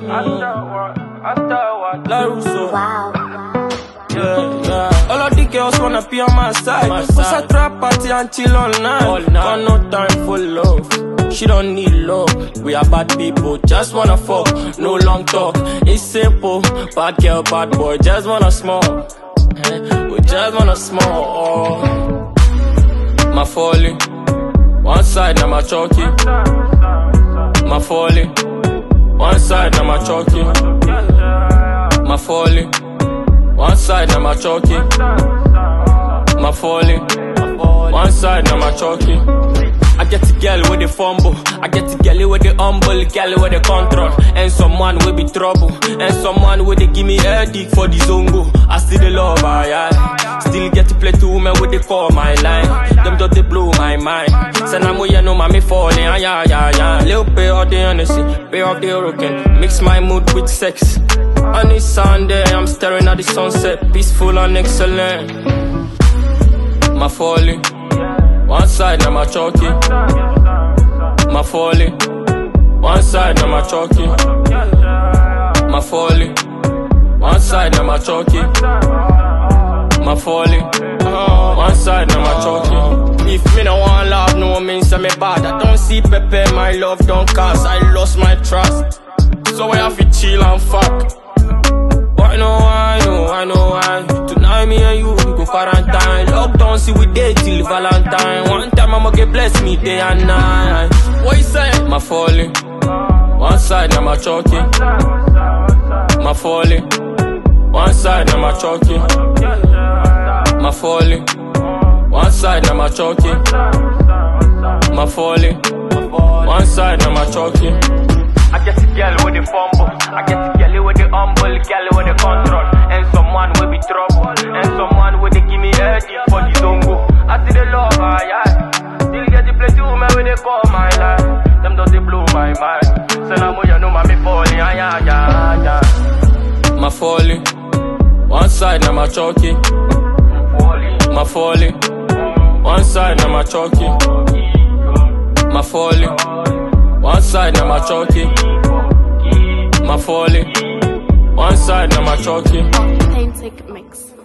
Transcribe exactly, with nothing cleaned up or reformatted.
LaRusso. Wow. Yeah, yeah. All of the girls wanna be on my side. My Cause side. I trap party and chill all night. All night. Got no time for love. She don't need love. We are bad people, just wanna fuck. No long talk, it's simple. Bad girl, bad boy, just wanna smoke. We just wanna smoke. My folly, one side now my chalky. My folly, one side now my chalky. My folly, one side now my chalky. My folly, one side now my chalky. I get a girl with the fumble, I get a girl with the humble, girl with the control, and someone will be trouble, and someone will they give me a dick for the zongo. I still the love, I, I still get to play two women with the call my line. Them just they blow my mind. Send them way you know mommy falling, yeah yeah yeah yeah. Little pay off the honesty, pay off the hurricane, mix my mood with sex. On this Sunday, I'm staring at the sunset, peaceful and excellent. My folly, one side now my chalky. My folly, one side now my chalky. My folly, one side now my chalky. My folly, one side now my chalky. If me no want love, no means I'm bad. I don't see Pepe, my love don't cast. I lost my trust, so I have to chill and fuck. I know, I know, I know, I tonight me and you, we go quarantine. Lockdown, see we day till Valentine. One time I'ma get blessed me day and night. What you say? My folly, one side now my chalky. My folly, one side now my chalky. My folly, one side now my chalky. My folly, one side now my chalky. I get a girl with the fumble, I get a girl with the humble, girl with the control, and someone will be trouble, and someone will they give me a deal for the zongo. I see the love, I, I still get to play two men when they call my life. Them does they blow my mind. So now you know mommy falling, yeah yeah yeah yeah. My folly, one side now my chalky. My folly, one side now my chalky. My folly, one side now my chalky. My folly, one side now my chalky. Painting mix.